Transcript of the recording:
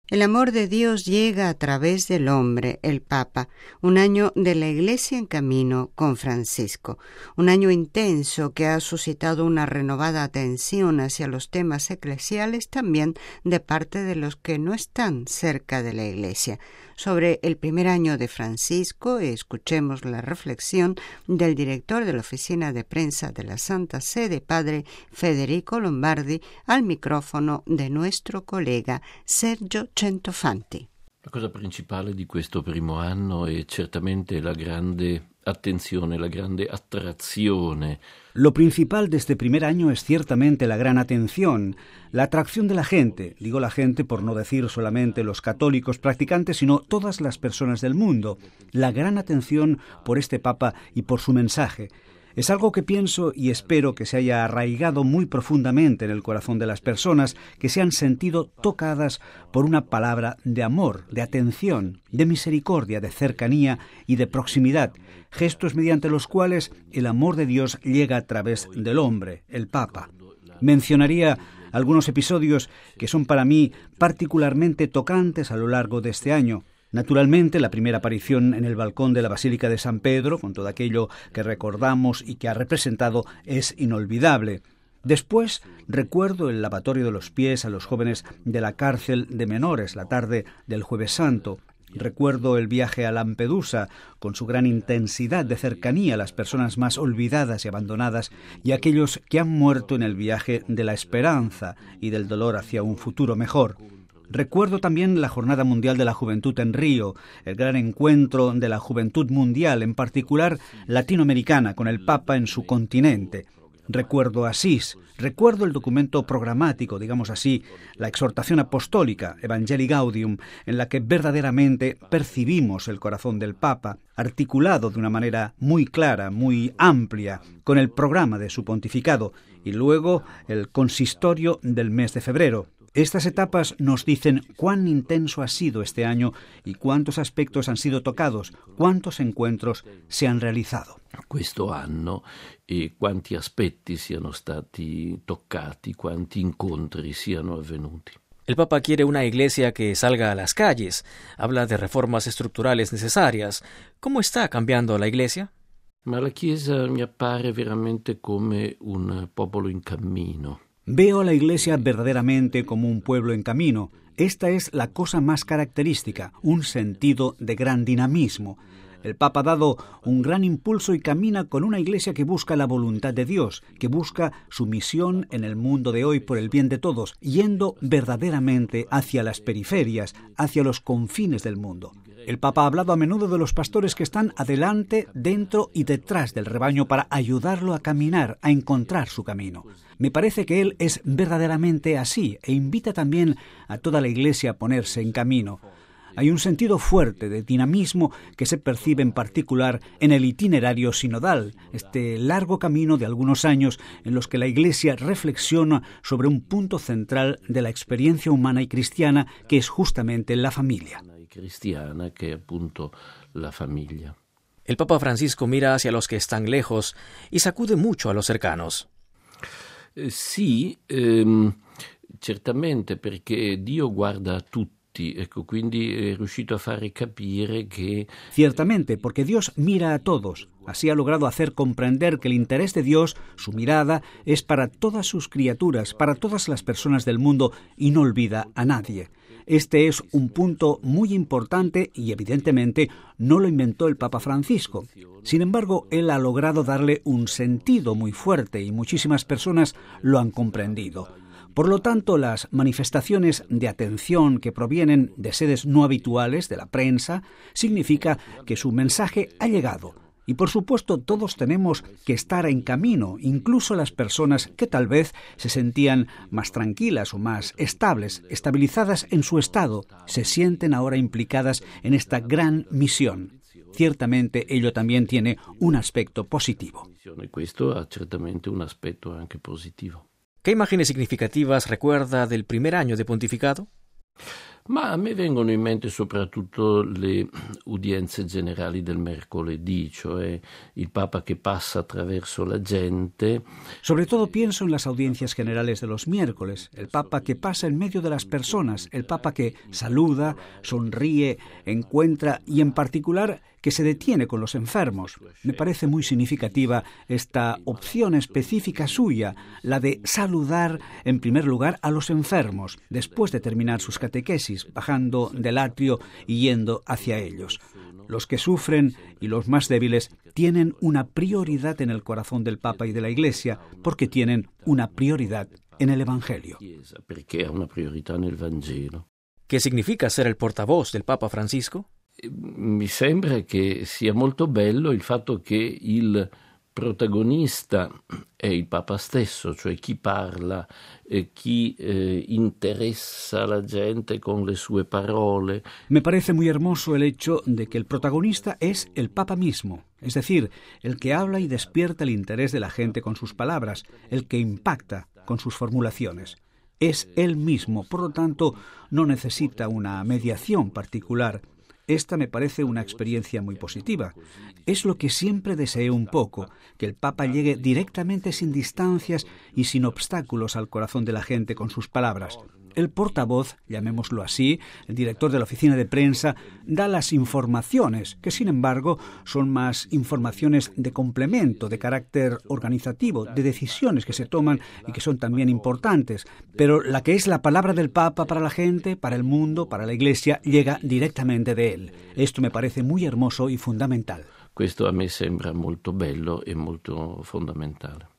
El amor de Dios llega a través del hombre, el Papa, un año de la Iglesia en camino con Francisco, un año intenso que ha suscitado una renovada atención hacia los temas eclesiales también de parte de los que no están cerca de la Iglesia. Sobre el primer año de Francisco, escuchemos la reflexión del director de la Oficina de Prensa de la Santa Sede, padre Federico Lombardi, al microfono de nuestro colega Sergio Centofanti. La cosa principale di questo primo anno è certamente la grande attenzione, la grande attrazione. Lo principal de este primer año es ciertamente la gran atención, la atracción de la gente. Digo la gente por no decir solamente los católicos practicantes, sino todas las personas del mundo. La gran atención por este Papa y por su mensaje. Es algo que pienso y espero que se haya arraigado muy profundamente en el corazón de las personas, que se han sentido tocadas por una palabra de amor, de atención, de misericordia, de cercanía y de proximidad, gestos mediante los cuales el amor de Dios llega a través del hombre, el Papa. Mencionaría algunos episodios que son para mí particularmente tocantes a lo largo de este año. Naturalmente, la primera aparición en el balcón de la Basílica de San Pedro, con todo aquello que recordamos y que ha representado, es inolvidable. Después, recuerdo el lavatorio de los pies a los jóvenes de la cárcel de menores la tarde del Jueves Santo. Recuerdo el viaje a Lampedusa, con su gran intensidad de cercanía a las personas más olvidadas y abandonadas, y aquellos que han muerto en el viaje de la esperanza y del dolor hacia un futuro mejor. Recuerdo también la Jornada Mundial de la Juventud en Río, el gran encuentro de la juventud mundial, en particular latinoamericana, con el Papa en su continente. Recuerdo Asís, recuerdo el documento programático, digamos así, la exhortación apostólica, Evangelii Gaudium, en la que verdaderamente percibimos el corazón del Papa, articulado de una manera muy clara, muy amplia, con el programa de su pontificado, y luego el consistorio del mes de febrero. Estas etapas nos dicen cuán intenso ha sido este año y cuántos aspectos han sido tocados, cuántos encuentros se han realizado. Questo anno e quanti aspetti siano stati toccati, quanti incontri siano avvenuti. El Papa quiere una iglesia que salga a las calles, habla de reformas estructurales necesarias. ¿Cómo está cambiando la iglesia? Ma la Chiesa mi appare veramente come un popolo in cammino. Veo a la Iglesia verdaderamente como un pueblo en camino. Esta es la cosa más característica, un sentido de gran dinamismo. El Papa ha dado un gran impulso y camina con una Iglesia que busca la voluntad de Dios, que busca su misión en el mundo de hoy por el bien de todos, yendo verdaderamente hacia las periferias, hacia los confines del mundo. El Papa ha hablado a menudo de los pastores que están adelante, dentro y detrás del rebaño para ayudarlo a caminar, a encontrar su camino. Me parece que él es verdaderamente así e invita también a toda la Iglesia a ponerse en camino. Hay un sentido fuerte de dinamismo que se percibe en particular en el itinerario sinodal, este largo camino de algunos años en los que la Iglesia reflexiona sobre un punto central de la experiencia humana y cristiana, que es justamente la familia. Cristiana, que es appunto la familia. El Papa Francisco mira hacia los que están lejos y sacude mucho a los cercanos. Sì, certamente, perché Dio guarda a tutti, ecco, quindi è riuscito a fare capire che... Ciertamente, porque Dios mira a todos. Así ha logrado hacer comprender que el interés de Dios, su mirada, es para todas sus criaturas, para todas las personas del mundo, y no olvida a nadie. Este es un punto muy importante y evidentemente no lo inventó el Papa Francisco. Sin embargo, él ha logrado darle un sentido muy fuerte y muchísimas personas lo han comprendido. Por lo tanto, las manifestaciones de atención que provienen de sedes no habituales de la prensa significa que su mensaje ha llegado. Y por supuesto todos tenemos que estar en camino, incluso las personas que tal vez se sentían más tranquilas o más estables, estabilizadas en su estado, se sienten ahora implicadas en esta gran misión. Ciertamente ello también tiene un aspecto positivo. Questo ha certamente un aspetto anche positivo. ¿Qué imágenes significativas recuerda del primer año de pontificado? Ma a me vengono in mente soprattutto le udienze generali del mercoledì, cioè il Papa che pasa attraverso la gente. Sobre todo pienso en las audiencias generales de los miércoles, el Papa que pasa en medio de las personas, el Papa que saluda, sonríe, encuentra y en particular que se detiene con los enfermos. Me parece muy significativa esta opción específica suya, la de saludar en primer lugar a los enfermos, después de terminar sus catequesis, bajando del atrio y yendo hacia ellos. Los que sufren y los más débiles tienen una prioridad en el corazón del Papa y de la Iglesia, porque tienen una prioridad en el Evangelio. Perché ha una priorità nel Vangelo. ¿Qué significa ser el portavoz del Papa Francisco? Mi sembra che sia molto bello il fatto che il protagonista è il Papa stesso, cioè chi parla, chi interessa la gente con le sue parole. Me parece muy hermoso el hecho de que el protagonista es el Papa mismo, es decir, el que habla y despierta el interés de la gente con sus palabras, el que impacta con sus formulaciones. Es él mismo, por lo tanto, no necesita una mediación particular. Esta me parece una experiencia muy positiva. Es lo que siempre deseé un poco, que el Papa llegue directamente sin distancias y sin obstáculos al corazón de la gente con sus palabras. El portavoz, llamémoslo así, el director de la oficina de prensa, da las informaciones, que sin embargo son más informaciones de complemento, de carácter organizativo, de decisiones que se toman y que son también importantes. Pero la que es la palabra del Papa para la gente, para el mundo, para la Iglesia, llega directamente de él. Esto me parece muy hermoso y fundamental. Questo a me sembra molto bello e molto fondamentale.